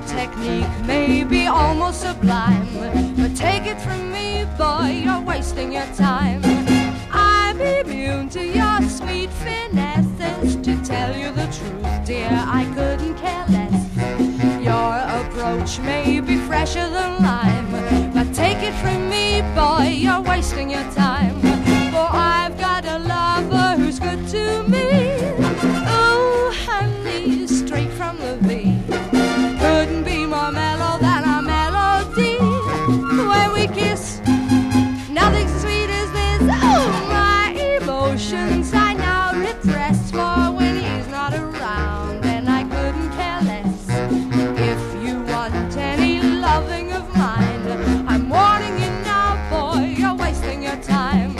technique may be almost sublime, but take it from me, boy, you're wasting your time. I'm immune to your sweet finesses. To tell you the truth, dear, I couldn't care less. Your approach may be fresher than lime, but take it from me, boy, you're wasting your time. For I've got a lover who's good to me. Oh, honey, straight from the V. Couldn't be more mellow than our melody. When we kiss, nothing sweet as this. Oh, my emotions I now repress. For when he's not around, then I couldn't care less. If you want any loving of mine, I'm warning you now, boy, you're wasting your time.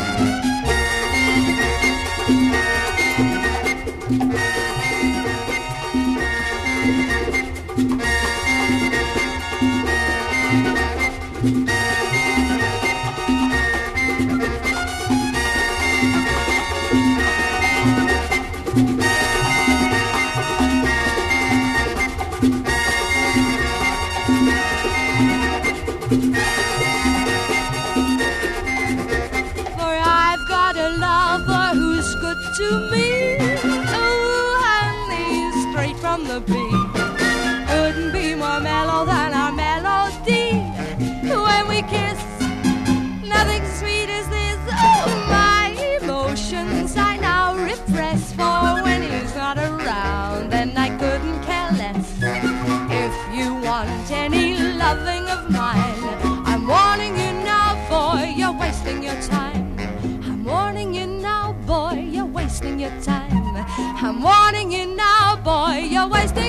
For I've got a lover who's good to me. Oh, honey, straight from the beat. Couldn't be more mellow than our melody. When we kiss, nothing sweet as this. Oh, my emotions I now repress. For when he's not around, then I couldn't care less. If you want any loving of mine, I'm warning you now, boy, you're wasting your time. I'm warning you now, boy, you're wasting your time. I'm warning you now, boy, you're wasting